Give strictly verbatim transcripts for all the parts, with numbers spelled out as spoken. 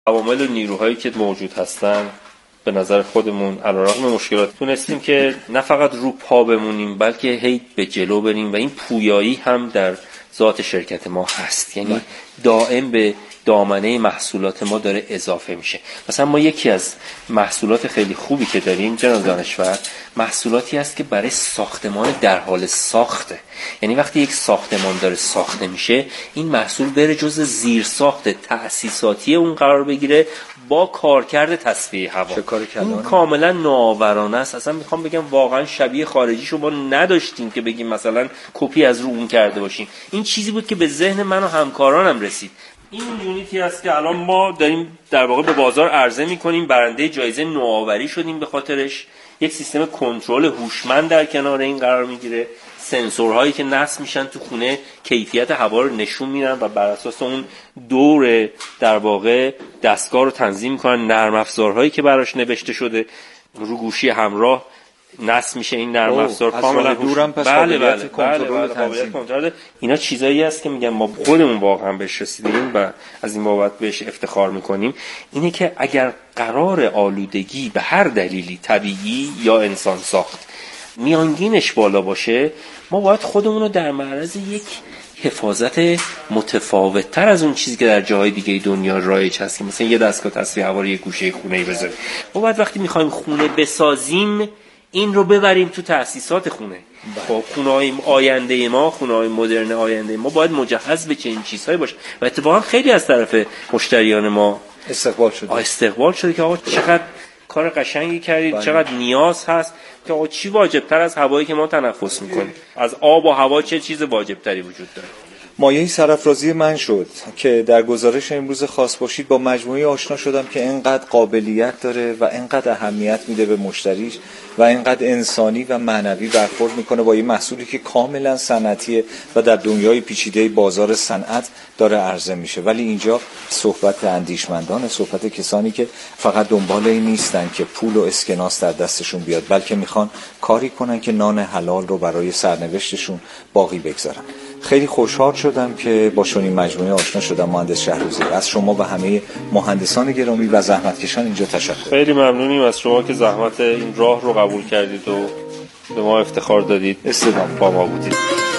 عوامل و نیروهایی که موجود هستن به نظر خودمون علیرغم مشکلات تونستیم که نه فقط رو پا بمونیم بلکه هی به جلو بریم و این پویایی هم در ذات شرکت ما هست. یعنی دائم به دامنه محصولات ما داره اضافه میشه. مثلا ما یکی از محصولات خیلی خوبی که داریم جناب دانشور محصولاتی است که برای ساختمان در حال ساخته. یعنی وقتی یک ساختمان داره ساخته میشه این محصول بره جز زیر ساخت تأسیساتی اون قرار بگیره با کارکرد تصفیه هوا. این کاملا نوآورانه است. اصلا میخوام بگم واقعا شبیه خارجیشو ما نداشتیم که بگیم مثلا کپی از رو اون کرده باشیم. این چیزی بود که به ذهن من و همکارانم رسید. این یونیتی است که الان ما داریم در واقع به بازار عرضه می‌کنیم، برنده جایزه نوآوری شدیم به خاطرش. یک سیستم کنترل هوشمند در کنار این قرار میگیره، سنسورهایی که نصب میشن تو خونه کیفیت هوا رو نشون میدن و بر اساس اون دور در واقع دستگاه رو تنظیم میکنن. نرم افزارهایی که براش نوشته شده رو گوشی همراه نصب میشه این نرم افزار کاملا دورم پس بله بله کنترل تنظیم. اینا چیزایی است که میگم ما خودمون واقعا بهش رسیدیم و از این بابت بهش افتخار میکنیم. اینه که اگر قرار آلودگی به هر دلیلی طبیعی یا انسان ساخت میانگینش بالا باشه ما باید خودمون رو در معرض یک حفاظت متفاوت‌تر از اون چیزی که در جاهای دیگه دنیا رایج هست که مثلا یه دستگاه تصفیه هوا رو یه گوشه خونه‌ای بذاریم. ما باید وقتی می‌خوایم خونه بسازیم این رو ببریم تو تأسیسات خونه. خب خونه‌های آینده ما، خونه‌های مدرن آینده ما باید مجهز به چنین چیزهایی باشه و اتفاقا خیلی از طرف مشتریان ما استقبال شده. استقبال شده که آقا چقدر کار قشنگی کردید، بله. چقدر نیاز هست که آقا چی واجب‌تر از هوایی که ما تنفس می‌کنیم؟ از آب و هوا چه چیز واجب‌تری وجود داره؟ مایه سرافرازی من شد که در گزارش امروز خاص باشید با مجموعه آشنا شدم که اینقدر قابلیت داره و اینقدر اهمیت میده به مشتریش و اینقدر انسانی و معنوی برخورد میکنه با یه محصولی که کاملا صنعتیه و در دنیای پیچیده بازار صنعت داره عرضه میشه. ولی اینجا صحبت اندیشمندان، صحبت کسانی که فقط دنبال این نیستن که پول و اسکناس در دستشون بیاد بلکه میخوان کاری کنن که نان حلال رو برای سرنوشتشون باقی بگذارن. خیلی خوشحال شدم که با شما این مجموعه آشنا شدم. مهندس شهروزی، از شما و همه مهندسان گرامی و زحمتکشان اینجا تشکر. خیلی ممنونیم از شما که زحمت این راه رو قبول کردید و به ما افتخار دادید. استدام با ما بودید.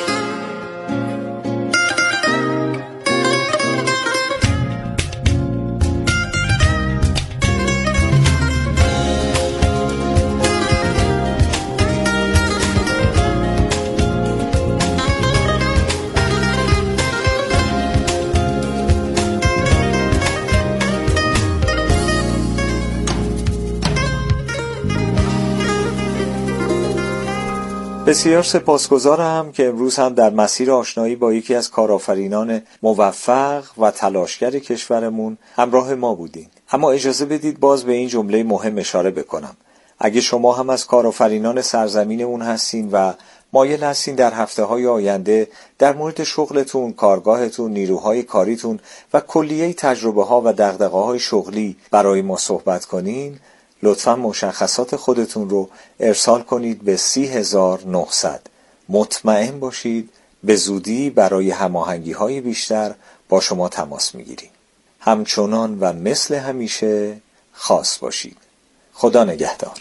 بسیار سپاسگزارم که امروز هم در مسیر آشنایی با یکی از کارآفرینان موفق و تلاشگر کشورمون همراه ما بودین. اما اجازه بدید باز به این جمله مهم اشاره بکنم. اگه شما هم از کارآفرینان سرزمین اون هستین و مایل هستین در هفته‌های آینده در مورد شغلتون، کارگاهتون، نیروهای کاریتون و کلیه تجربه‌ها و دغدغه‌های شغلی برای ما صحبت کنین، لطفاً مشخصات خودتون رو ارسال کنید به سی هزار و نهصد. مطمئن باشید به زودی برای هماهنگی‌های بیشتر با شما تماس میگیریم. همچنان و مثل همیشه خاص باشید. خدا نگهدار.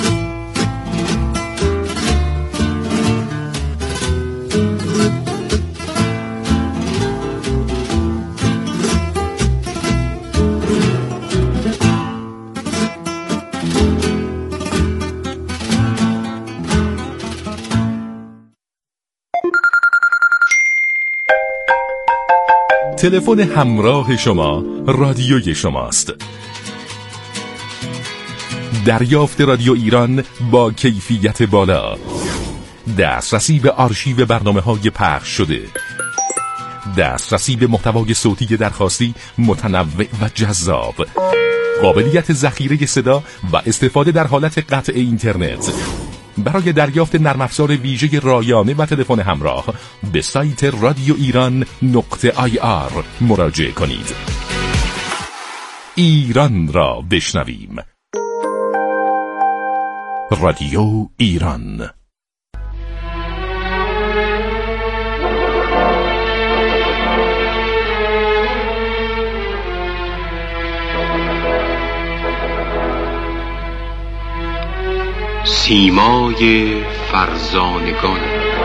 تلفن همراه شما رادیوی شماست. دریافت رادیو ایران با کیفیت بالا، دسترسی به آرشیو برنامه‌های پخش شده، دسترسی به محتوای صوتی درخواستی متنوع و جذاب، قابلیت ذخیره صدا و استفاده در حالت قطع اینترنت. برای دریافت نرم افزار ویژه رایانه و تلفن همراه به سایت رادیو ایران نقطه آی آر مراجعه کنید. ایران را بشنویم. رادیو ایران. سیمای فرزانگان.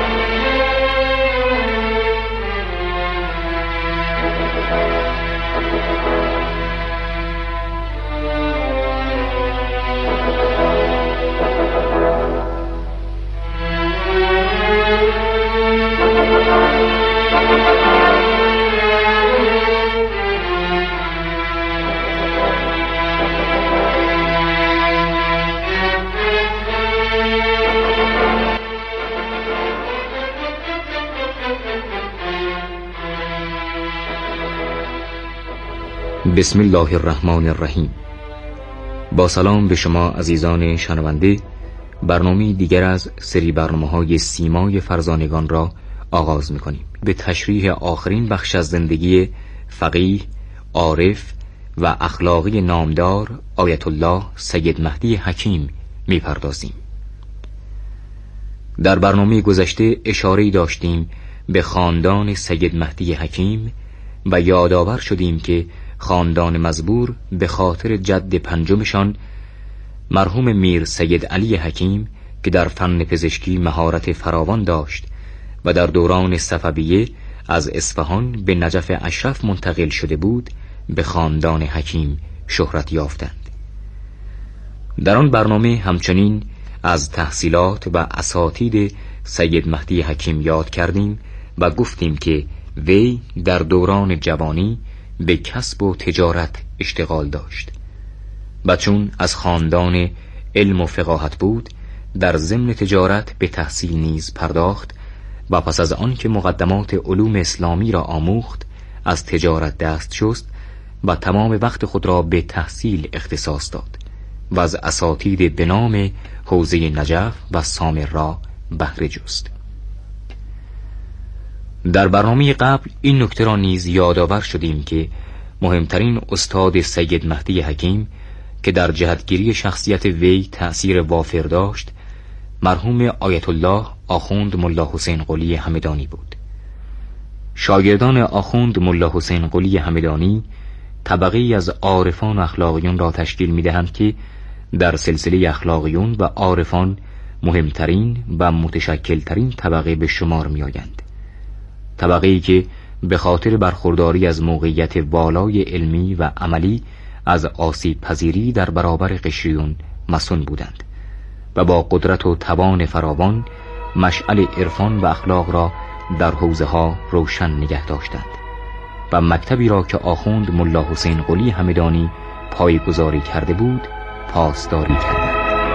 بسم الله الرحمن الرحیم. با سلام به شما عزیزان شنونده، برنامه دیگر از سری برنامه‌های سیمای فرزانگان را آغاز می‌کنیم. به تشریح آخرین بخش از زندگی فقیه، عارف و اخلاقی نامدار آیت الله سید مهدی حکیم می‌پردازیم. در برنامه گذشته اشاره‌ای داشتیم به خاندان سید مهدی حکیم و یادآور شدیم که خاندان مزبور به خاطر جد پنجمشان مرحوم میر سید علی حکیم که در فن پزشکی مهارت فراوان داشت و در دوران صفویه از اصفهان به نجف اشرف منتقل شده بود، به خاندان حکیم شهرت یافتند. در آن برنامه همچنین از تحصیلات و اساتید سید مهدی حکیم یاد کردیم و گفتیم که وی در دوران جوانی به کسب و تجارت اشتغال داشت و چون از خاندان علم و فقاهت بود، در ضمن تجارت به تحصیل نیز پرداخت و پس از آن که مقدمات علوم اسلامی را آموخت، از تجارت دست شست و تمام وقت خود را به تحصیل اختصاص داد و از اساتید به نام حوزه نجف و سامرا بهره جست. در برنامه قبل این نکته را نیز یادآور شدیم که مهمترین استاد سید مهدی حکیم که در جهتگیری شخصیت وی تأثیر وافر داشت، مرحوم آیت الله آخوند ملا حسین قلی همدانی بود. شاگردان آخوند ملا حسین قلی همدانی طبقه‌ای از عارفان و اخلاقیون را تشکیل می‌دهند که در سلسله اخلاقیون و عارفان مهمترین و متشکلترین طبقه به شمار می‌آیند. طبقه‌ای که به خاطر برخورداری از موقعیت والای علمی و عملی از آسیب پذیری در برابر قشریون مصون بودند و با قدرت و توان فراوان مشعل عرفان و اخلاق را در حوزه ها روشن نگه داشتند و مکتبی را که آخوند ملا حسین قلی همدانی پایه‌گذاری کرده بود پاسداری کردند.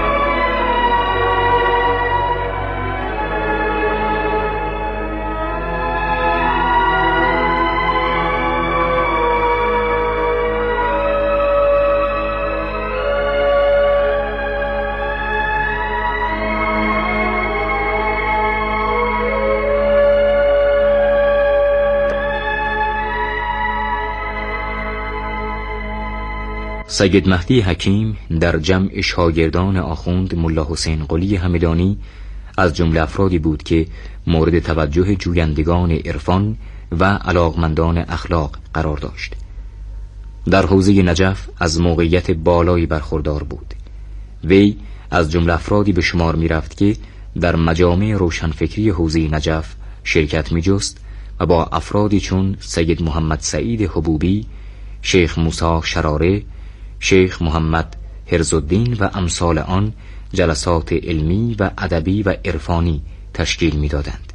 سید مهدی حکیم در جمع شاگردان آخوند ملا حسین قلی همدانی از جمله افرادی بود که مورد توجه جویندگان عرفان و علاقمندان اخلاق قرار داشت. در حوزه نجف از موقعیت بالایی برخوردار بود. وی از جمله افرادی به شمار می رفت که در مجامع روشنفکری حوزه نجف شرکت می جست و با افرادی چون سید محمد سعید حبوبی، شیخ موسی شراره، شیخ محمد هرزالدین و امثال آن جلسات علمی و ادبی و عرفانی تشکیل می‌دادند.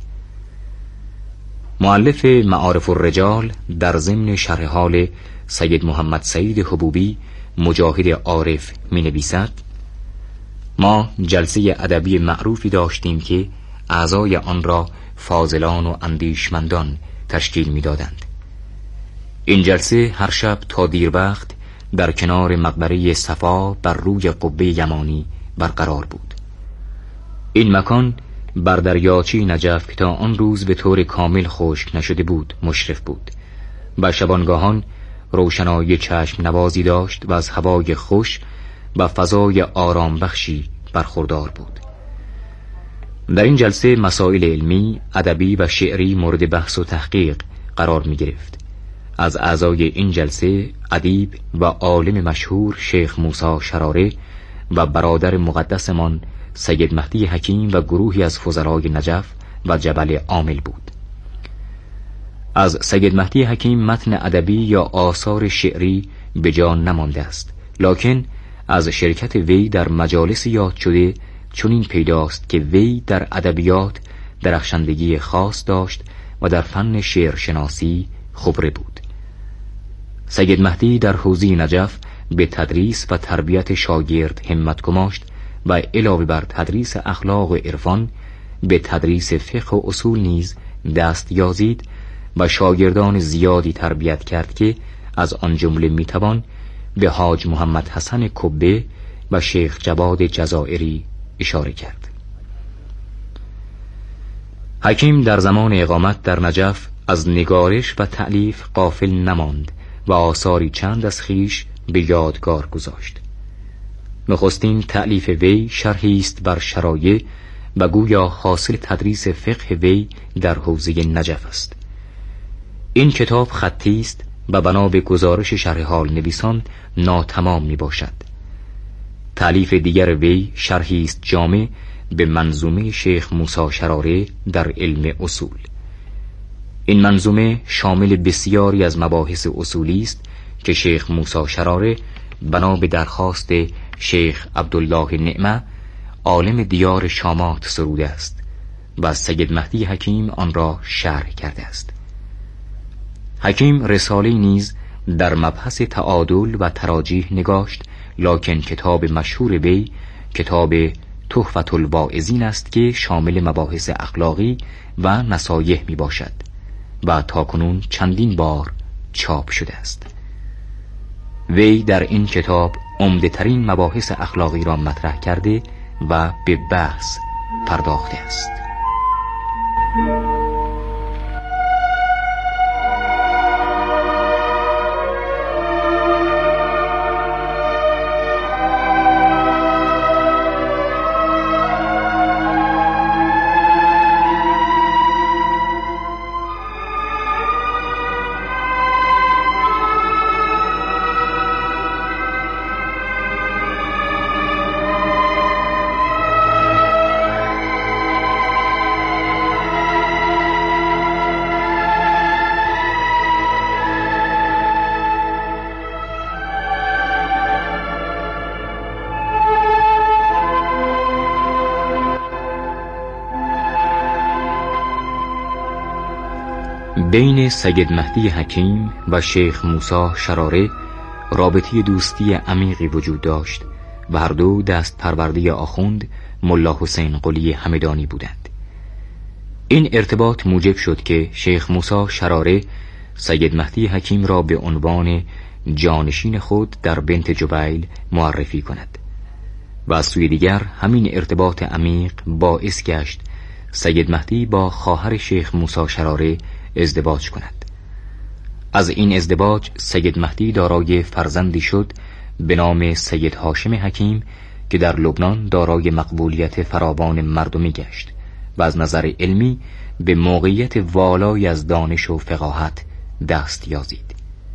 مؤلف معارف الرجال در ضمن شرح حال سید محمد سعید حبوبی مجاهد عارف می‌نویسد: ما جلسه ادبی معروفی داشتیم که اعضای آن را فاضلان و اندیشمندان تشکیل می‌دادند. این جلسه هر شب تا دیر وقت در کنار مقبره صفا بر روی قبه یمانی برقرار بود. این مکان بر دریاچه نجف که تا آن روز به طور کامل خشک نشده بود مشرف بود و شبانگاهان روشنایی چشم نوازی داشت و از هوای خوش و فضای آرام بخشی برخوردار بود. در این جلسه مسائل علمی، ادبی و شعری مورد بحث و تحقیق قرار می گرفت. از اعضای این جلسه ادیب و عالم مشهور شیخ موسی شراره و برادر مقدسمان سید مهدی حکیم و گروهی از فضلای نجف و جبل عامل بود. از سید مهدی حکیم متن ادبی یا آثار شعری به جا نمانده است، لکن از شرکت وی در مجالس یاد شده چنین پیداست که وی در ادبیات درخشندگی خاص داشت و در فن شعر شناسی خبره بود. سید مهدی در حوزه نجف به تدریس و تربیت شاگرد همت گماشت و علاوه بر تدریس اخلاق و عرفان به تدریس فقه و اصول نیز دست یازید و شاگردان زیادی تربیت کرد که از آن جمله میتوان به حاج محمد حسن کبه و شیخ جواد جزائری اشاره کرد. حکیم در زمان اقامت در نجف از نگارش و تألیف غافل نماند و آثاری چند از خویش به یادگار گذاشت. نخستین تألیف وی شرحی است بر شرایع و گویا حاصل تدریس فقه وی در حوزه نجف است. این کتاب خطی است و بنا به گزارش شرح حال نویسان ناتمام می باشد. تألیف دیگر وی شرحی است جامع به منظومه شیخ موسی شراره در علم اصول. این منظومه شامل بسیاری از مباحث اصولی است که شیخ موسی شراره بنا به درخواست شیخ عبدالله نعمه عالم دیار شامات سروده است و سید مهدی حکیم آن را شرح کرده است. حکیم رساله نیز در مبحث تعادل و تراجیح نگاشت، لکن کتاب مشهور وی کتاب تحفة الواعظین است که شامل مباحث اخلاقی و نصایح می باشد و تاکنون چندین بار چاپ شده است. وی در این کتاب عمده ترین مباحث اخلاقی را مطرح کرده و به بحث پرداخته است. بین سید مهدی حکیم و شیخ موسی شراره رابطه دوستی عمیقی وجود داشت و هر دو دست پرورده آخوند ملا حسین قلی همدانی بودند. این ارتباط موجب شد که شیخ موسی شراره سید مهدی حکیم را به عنوان جانشین خود در بنت جبیل معرفی کند و از سوی دیگر همین ارتباط عمیق باعث گشت سید مهدی با خواهر شیخ موسی شراره ازدواج کند. از این ازدواج سید مهدی دارای فرزندی شد به نام سید هاشم حکیم که در لبنان دارای مقبولیت فراوان مردمی گشت و از نظر علمی به موقعیت والایی از دانش و فقاهت دست یازید.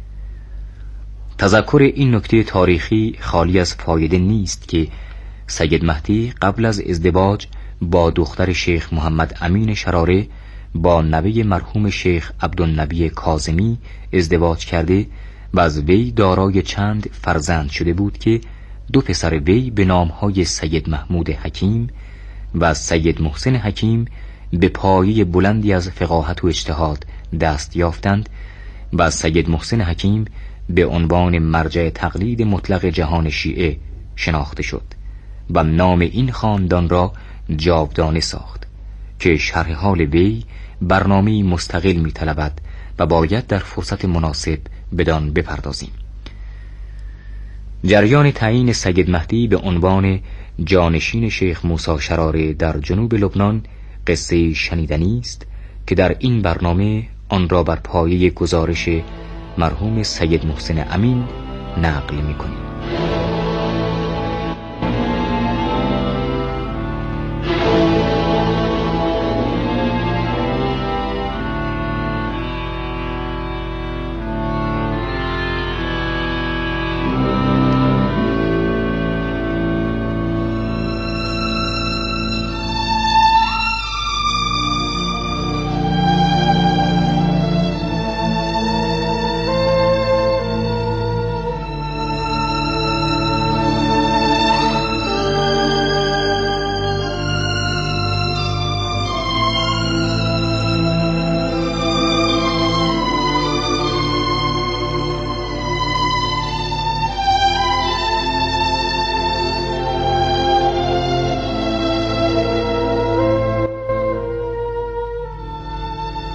تذکر این نکته تاریخی خالی از فایده نیست که سید مهدی قبل از ازدواج با دختر شیخ محمد امین شراره با نوه مرحوم شیخ عبدالنبی کاظمی ازدواج کرده و از وی دارای چند فرزند شده بود که دو پسر وی به نامهای سید محمود حکیم و سید محسن حکیم به پایه بلندی از فقاهت و اجتهاد دست یافتند و سید محسن حکیم به عنوان مرجع تقلید مطلق جهان شیعه شناخته شد و نام این خاندان را جاودانه ساخت که شرح حال وی برنامه‌ای مستقل می‌طلبد و باید در فرصت مناسب بدان بپردازیم. جریان تعیین سید مهدی به عنوان جانشین شیخ موسی شراره در جنوب لبنان قصه شنیدنی است که در این برنامه آن را بر پایه گزارش مرحوم سید محسن امین نقل می‌کنیم.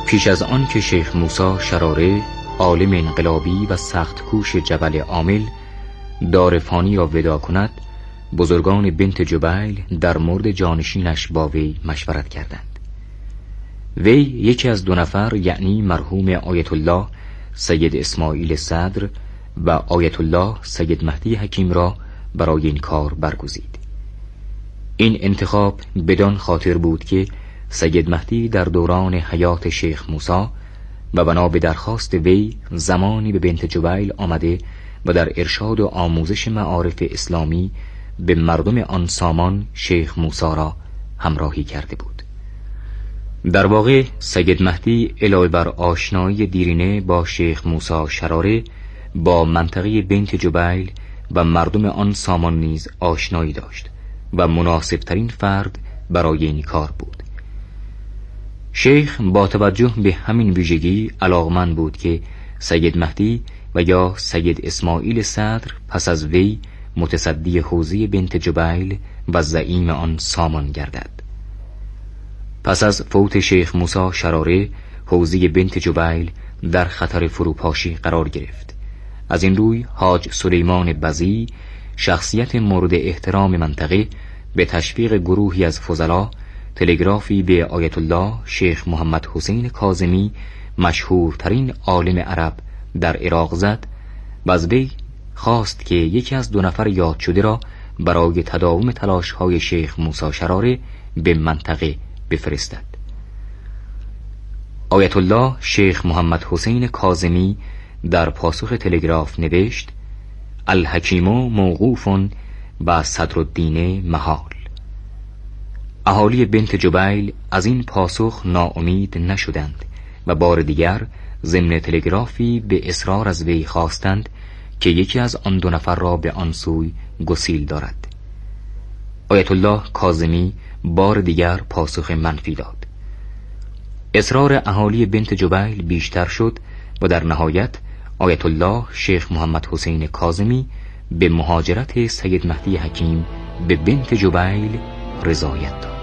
پیش از آن که شیخ موسی شراره، عالم انقلابی و سخت کوش جبل عامل، دار فانی را ودا کند، بزرگان بنت جبیل در مورد جانشینش با وی مشورت کردند. وی یکی از دو نفر، یعنی مرحوم آیت الله سید اسماعیل صدر و آیت الله سید مهدی حکیم را برای این کار برگزید. این انتخاب بدان خاطر بود که سید مهدی در دوران حیات شیخ موسی و بنا به درخواست وی زمانی به بنت جبیل آمده و در ارشاد و آموزش معارف اسلامی به مردم آن سامان شیخ موسی را همراهی کرده بود. در واقع سید مهدی علاوه بر آشنایی دیرینه با شیخ موسی شراره، با منطقه بنت جبیل و مردم آن سامان نیز آشنایی داشت و مناسب ترین فرد برای این کار بود. شیخ با توجه به همین ویژگی علاقمند بود که سید مهدی و یا سید اسماعیل صدر پس از وی متصدی حوزه بنت جبیل و زعیم آن سامان گردد. پس از فوت شیخ موسی شراره، حوزه بنت جبیل در خطر فروپاشی قرار گرفت. از این روی حاج سلیمان بزی، شخصیت مورد احترام منطقه، به تشویق گروهی از فضلا تلگرافی به آیت الله شیخ محمد حسین کاظمی، مشهورترین عالم عرب در عراق زد و از وی خواست که یکی از دو نفر یاد شده را برای تداوم تلاش‌های شیخ موسی شراره به منطقه بفرستد. آیت الله شیخ محمد حسین کاظمی در پاسخ تلگراف نوشت: الحکیم موقوف و صدرالدین محال. اهالی بنت جبیل از این پاسخ ناامید نشدند و بار دیگر ضمن تلگرافی به اصرار از وی خواستند که یکی از آن دو نفر را به آن سوی گسیل دارد. آیت الله کاظمی بار دیگر پاسخ منفی داد. اصرار اهالی بنت جبیل بیشتر شد و در نهایت آیت الله شیخ محمد حسین کاظمی به مهاجرت سید مهدی حکیم به بنت جبیل رضایت داد.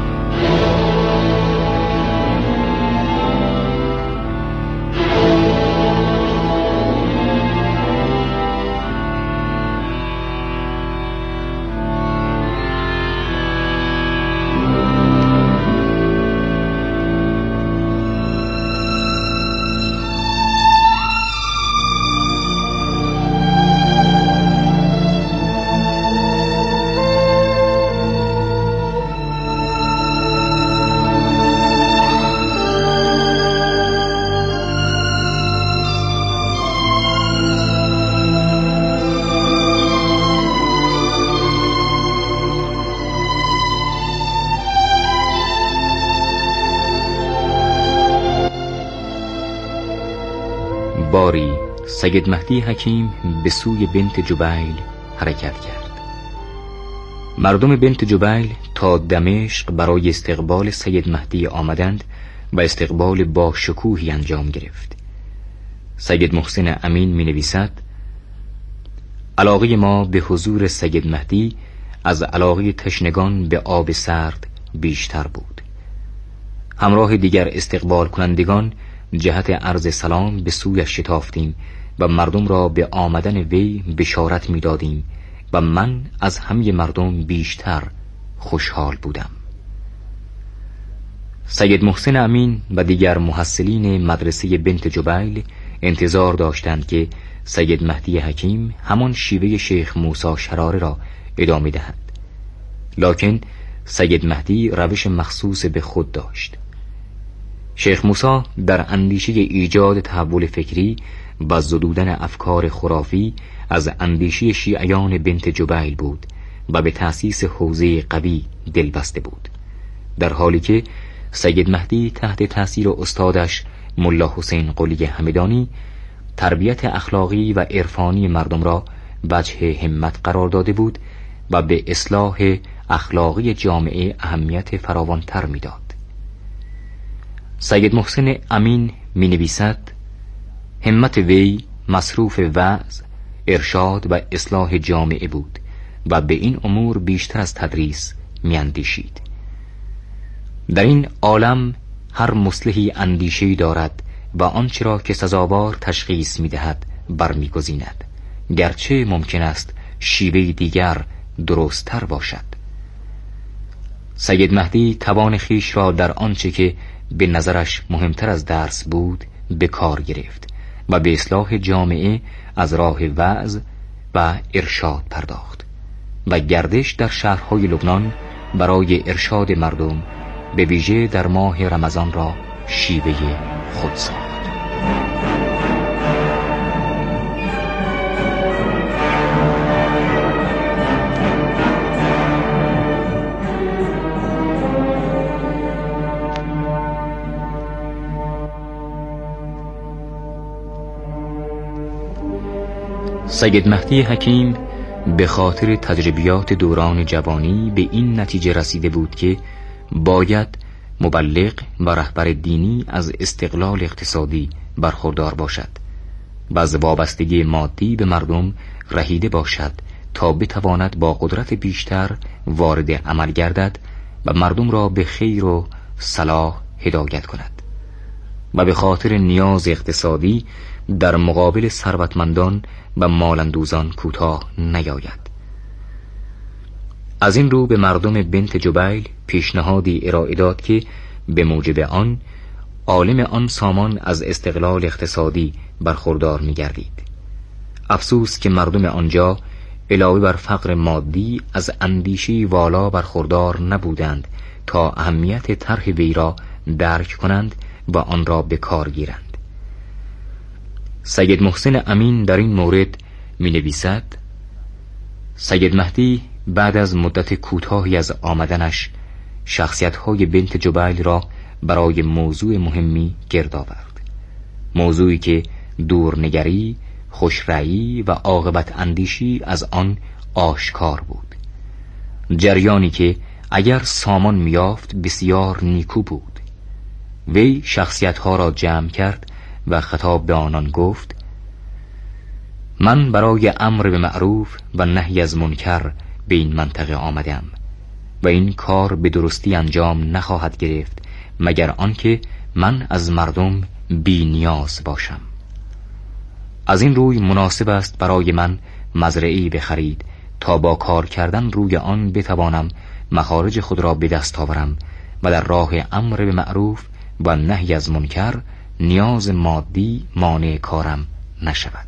باری سید مهدی حکیم به سوی بنت جبیل حرکت کرد. مردم بنت جبیل تا دمشق برای استقبال سید مهدی آمدند و استقبال با شکوهی انجام گرفت. سید محسن امین می نویسد: علاقه ما به حضور سید مهدی از علاقه تشنگان به آب سرد بیشتر بود. همراه دیگر استقبال کنندگان جهت عرض سلام به سویش شتافتیم و مردم را به آمدن وی بشارت می دادیم و من از همه مردم بیشتر خوشحال بودم. سید محسن امین و دیگر محصلین مدرسه بنت جبیل انتظار داشتند که سید مهدی حکیم همان شیوه شیخ موسی شراره را ادامه دهد، لکن سید مهدی روش مخصوص به خود داشت. شیخ موسی در اندیشه ایجاد تحول فکری و زدودن افکار خرافی از اندیشه شیعیان بنت جبیل بود و به تأسیس حوزه قوی دل بسته بود، در حالی که سید مهدی تحت تأثیر استادش ملا حسین قلی همدانی تربیت اخلاقی و عرفانی مردم را وجه همت قرار داده بود و به اصلاح اخلاقی جامعه اهمیت فراوانتر میداد. سید محسن امین می نویسد: همت وی مصروف وعظ، ارشاد و اصلاح جامعه بود و به این امور بیشتر از تدریس می اندیشید. در این عالم هر مصلحی اندیشه‌ای دارد و آنچه را که سزاوار تشخیص می‌دهد برمی‌گزیند، گرچه ممکن است شیوه دیگر درست‌تر باشد. سید مهدی توان خیش را در آنچه که به نظرش مهمتر از درس بود به کار گرفت و به اصلاح جامعه از راه وعظ و ارشاد پرداخت و گردش در شهرهای لبنان برای ارشاد مردم به ویژه در ماه رمضان را شیوه خود ساخت. سید مهدی حکیم به خاطر تجربیات دوران جوانی به این نتیجه رسیده بود که باید مبلغ و رهبر دینی از استقلال اقتصادی برخوردار باشد و از وابستگی مادی به مردم رهیده باشد تا بتواند با قدرت بیشتر وارد عمل گردد و مردم را به خیر و صلاح هدایت کند و به خاطر نیاز اقتصادی در مقابل ثروتمندان و مالندوزان کوتاه نیاید. از این رو به مردم بنت جبیل پیشنهادی ارائه داد که به موجب آن عالم آن سامان از استقلال اقتصادی برخوردار می‌گردید. افسوس که مردم آنجا علاوه بر فقر مادی از اندیشی والا برخوردار نبودند تا اهمیت طرح وی را درک کنند و آن را به کار گیرند. سید محسن امین در این مورد می نویسد: سید مهدی بعد از مدت کوتاهی از آمدنش شخصیت‌های بنت جبیل را برای موضوع مهمی گرد آورد، موضوعی که دورنگری، خوشرأیی و عاقبت اندیشی از آن آشکار بود، جریانی که اگر سامان میافت بسیار نیکو بود. وی شخصیت‌ها را جمع کرد و خطاب به آنان گفت: من برای امر به معروف و نهی از منکر به این منطقه آمدم و این کار به درستی انجام نخواهد گرفت مگر آنکه من از مردم بی نیاز باشم. از این روی مناسب است برای من مزرعه‌ای بخرید تا با کار کردن روی آن بتوانم مخارج خود را به دست آورم و در راه امر به معروف و نهی از منکر نیاز مادی مانع کارم نشود.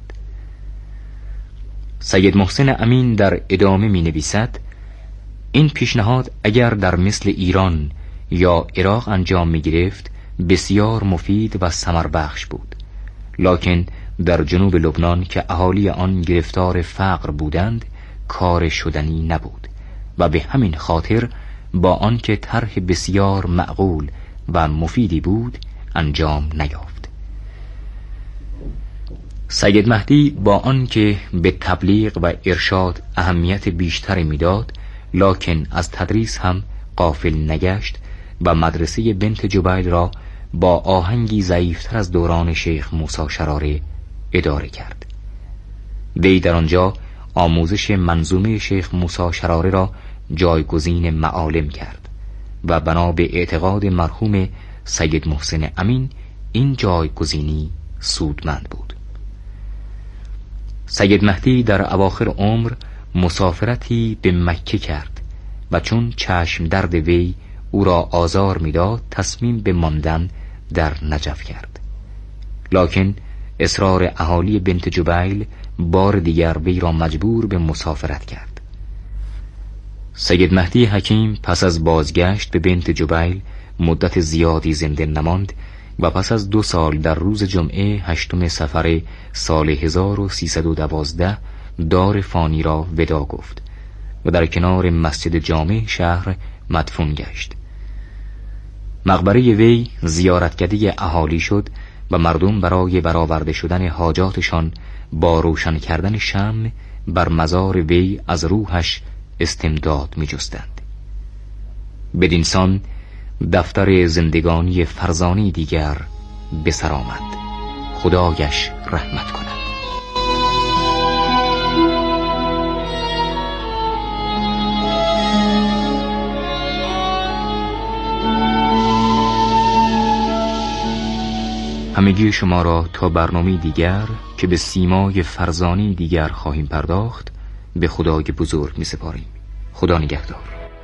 سید محسن امین در ادامه می نویسد: این پیشنهاد اگر در مثل ایران یا عراق انجام می گرفت بسیار مفید و ثمر بخش بود، لکن در جنوب لبنان که اهالی آن گرفتار فقر بودند کار شدنی نبود و به همین خاطر با آنکه طرح بسیار معقول و مفیدی بود انجام نیافت. سید مهدی با آنکه به تبلیغ و ارشاد اهمیت بیشتری میداد، لکن از تدریس هم غافل نگشت و مدرسه بنت جبیل را با آهنگی ضعیفتر از دوران شیخ موسی شراره اداره کرد. وی در آنجا آموزش منظومه شیخ موسی شراره را جایگزین معالم کرد و بنا به اعتقاد مرحوم سید محسن امین این جایگزینی سودمند بود. سید مهدی در اواخر عمر مسافرتی به مکه کرد و چون چشم درد وی او را آزار میداد تصمیم به ماندن در نجف کرد، لکن اصرار اهالی بنت جبیل بار دیگر وی را مجبور به مسافرت کرد. سید مهدی حکیم پس از بازگشت به بنت جبیل مدت زیادی زنده نماند و پس از دو سال در روز جمعه هشتم صفر سال هزار و سیصد و دوازده دار فانی را ودا گفت و در کنار مسجد جامع شهر مدفون گشت. مقبره وی زیارتگاه اهالی شد و مردم برای برآورده شدن حاجاتشان با روشن کردن شمع بر مزار وی از روحش استمداد می جستند. بدینسان دفتر زندگانی فرزانی دیگر به سر آمد. خدایش رحمت کند. همگی شما را تا برنامه دیگر که به سیمای فرزانه دیگر خواهیم پرداخت به خدای بزرگ می سپاریم. خدا نگهدار.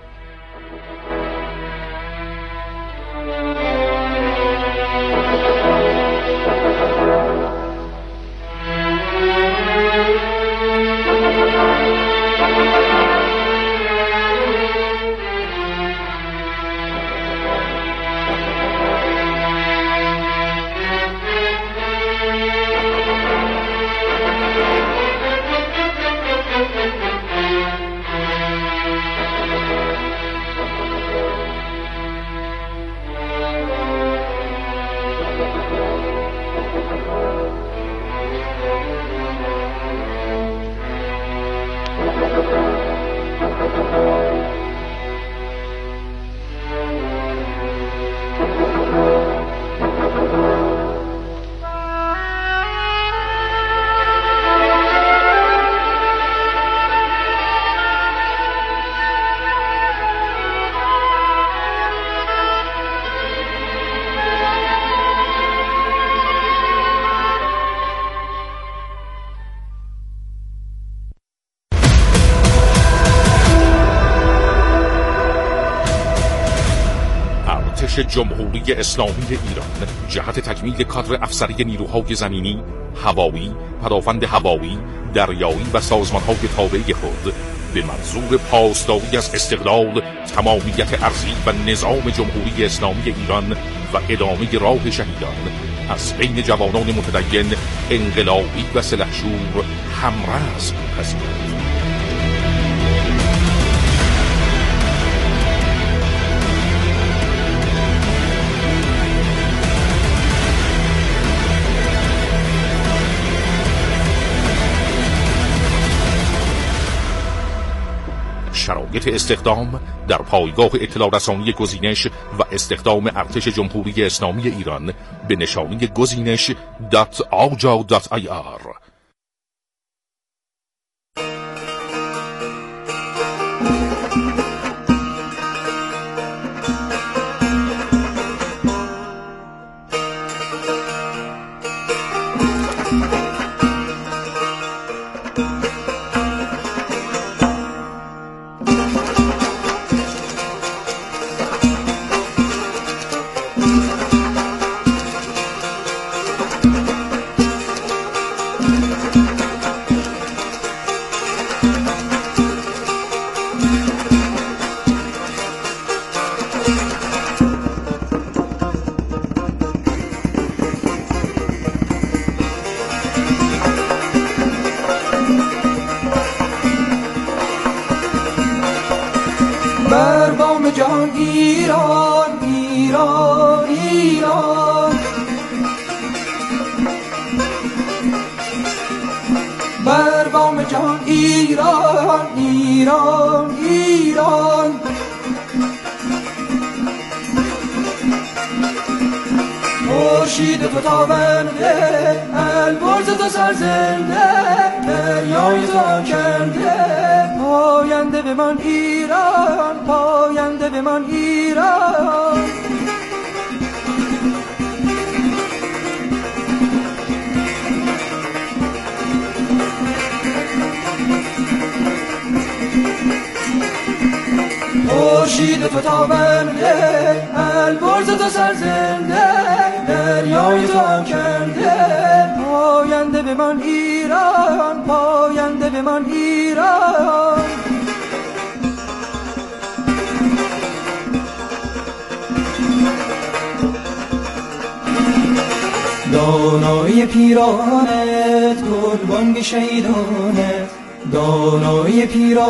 جمهوری اسلامی ایران جهت تکمیل کادر افسری نیروهای زمینی، هوایی، پدافند هوایی، دریایی و سازمانهای تابع خود به منظور پاسداری از استقلال، تمامیت ارضی و نظام جمهوری اسلامی ایران و ادامه راه شهیدان از بین جوانان متدین، انقلابی و سلحشور همرزم پذیرد. شرایط استخدام در پایگاه اطلاع رسانی گزینش و استخدام ارتش جمهوری اسلامی ایران به نشانی گزینش دات آجا دات آی آر. بر بام جهان ایران ایران ایران، بر بام جهان ایران ایران ایران، خورشید تو تابنده، البرز تو سرزنده، دریای تو آکنده، پاینده به من ایران، پاینده به من ایران. خورشید تو تابنده، البرز تو سرزنده، دریای تو آکنده، پاینده به من ایران، پاینده به من ایران. دانای پیرانت، گلبانگ شهیدانت، دانای پیرانت